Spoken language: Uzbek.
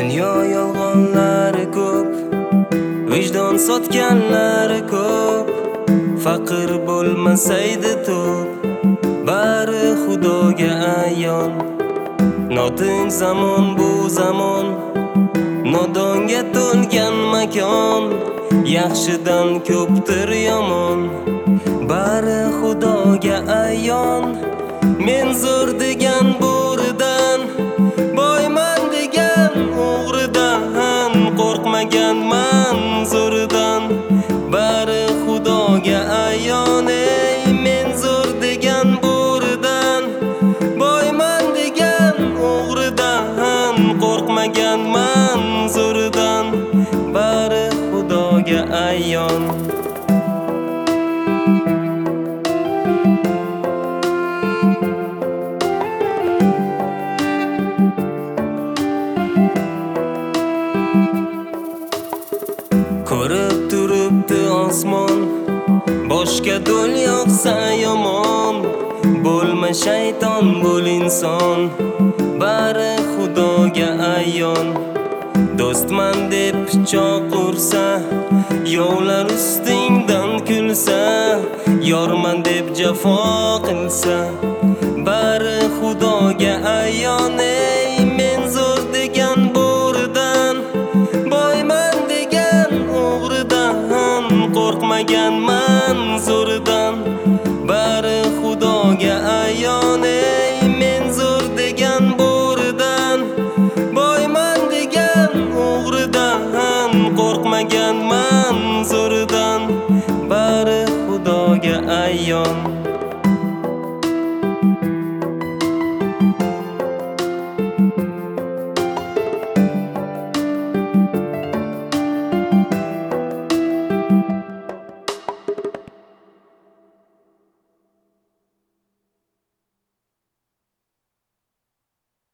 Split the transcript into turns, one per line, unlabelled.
Dunyo yolg'onlari ko'p, vijdon sotganlari ko'p. Faqir bo'lmasaydi to'p, bari Xudoga ayon. Notinch zamon bu zamon, nodonga to'lgan makon. Yaxshidan ko'pdir yomon, bari Xudoga ayon. Men zo'r degan bo'ridan, boyman degan o'g'ridan, qo'rqmaganman zo'ridan, bari Xudoga ayon. Ey men zo'r degan bo'ridan, boyman degan o'g'ridan, qo'rqmaganman zo'ridan, bari Xudoga ayon. Ko'rib turibdi osmon, boshga do'l yoqsa yomon. Bo'lma shayton, bo'l inson, bari Xudoga ayon. Do'stman deb pichoq ursa, yovlar ustingdan kulsa, yorman deb jafo qilsa, bari Xudoga ayon. Ey men zo'r degan bo'ridan, boyman degan o'g'ridan, qo'rqmaganman zo'ridan, bari Xudoga ayon. Ey men zo'r degan bo'ridan, boyman degan o'g'ridan, qo'rqmaganman zo'ridan, bari Xudoga ayon.